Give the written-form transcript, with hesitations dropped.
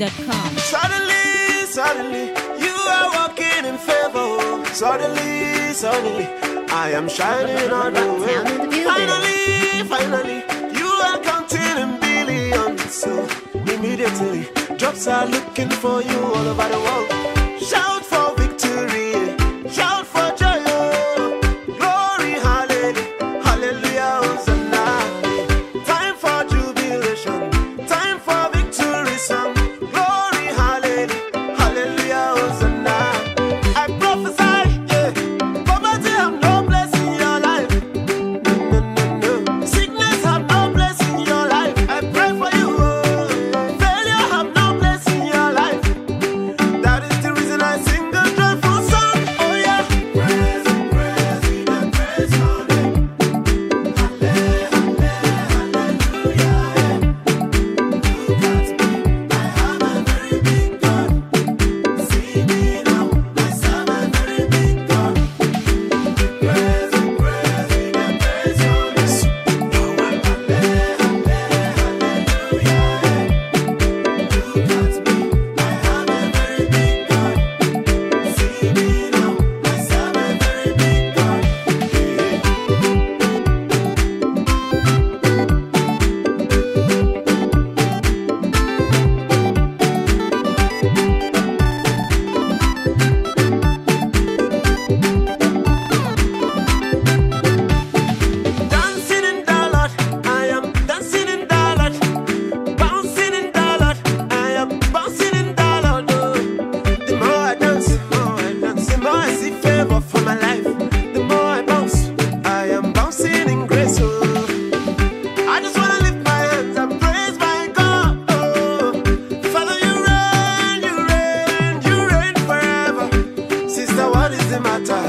NigerDJ.com. Suddenly, you are walking in favor. Suddenly, I am shining on the way. Finally, you are counting in billions. So immediately, jobs are looking for you all over the world. Shout for victory, shout for joy, glory, hallelujah, hallelujah, Hosanna. Time for jubilation, time for victory song, glory, hallelujah, hallelujah, Hosanna. I prophesy, poverty have no place in your life. No. Sickness have no place in your life. I pray for you. Failure have no place in your life. That is the reason I sing a joyful song. Oh yeah. Praise Him, praise your name. Hallelujah, hallelujah. Look at me, I have a very big God. See me now, I serve a very big God. Praise Him, praise your name. Dancing in the Lord, I am dancing in the Lord. Bouncing in the Lord, I am bouncing in the Lord. Oh. The more I dance, the more I see favor for my life. The more I bounce, I am bouncing in grace. Oh. I just wanna lift my hands and praise my God. Oh. Father, you reign forever. Sister, what is the matter?